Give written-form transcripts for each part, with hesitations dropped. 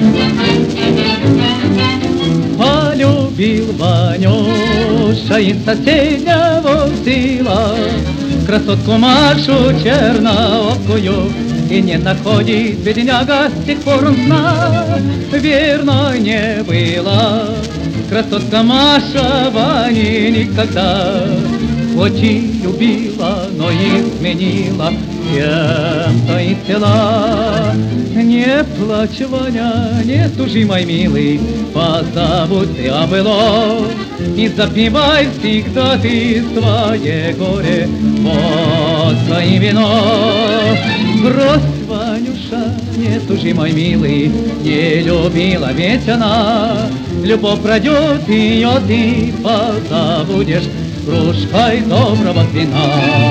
Полюбил Ванюша из соседнего села красотку Машу черноокую, и не находит бедняга, с тех пор он сна верно не была. Красотка Маша Вани никогда очень любила, но изменила кем-то из села. Не плачь, Ваня, не тужи, мой милый, позабудь ты о былом и запивай всегда ты свое горе под своим вином. Брось, Ванюша, не тужи, мой милый, не любила ведь она. Любовь пройдет, ее ты позабудешь кружкой доброго вина.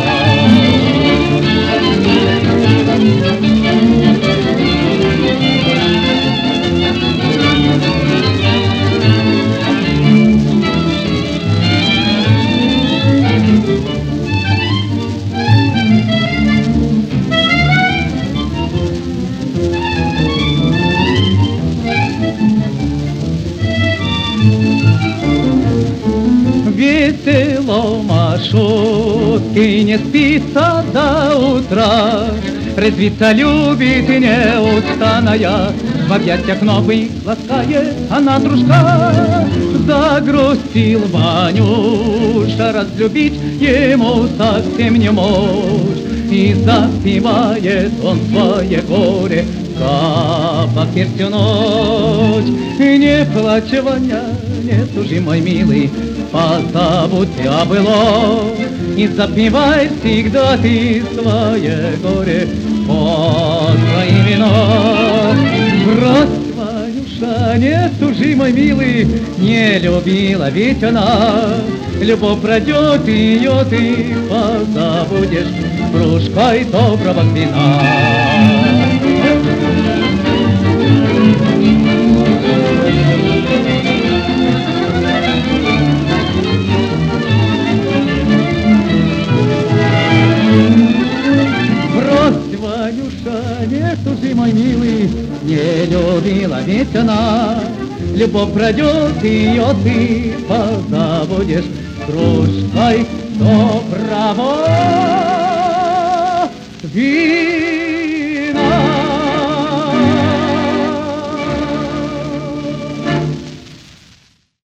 Весело маршрутки не спится до утра, резвиться любит и неустанная, в объятиях новых ласкает она дружка. Загрустил Ванюша, разлюбить ему совсем не может, и запивает он свое горе, капа всю ночь. Не плачь, Ваня, не тужи, мой милый, позабудь о былом и запивай всегда ты свое горе под своим вином. Брось, Ванюша, не тужи, мой милый, не любила ведь она. Любовь пройдет, ее ты позабудешь кружкой доброго вина. Ванюша, не тужи, мой милый, не любила ведь она. Любовь пройдет, ее ты позабудешь кружкой доброго вина.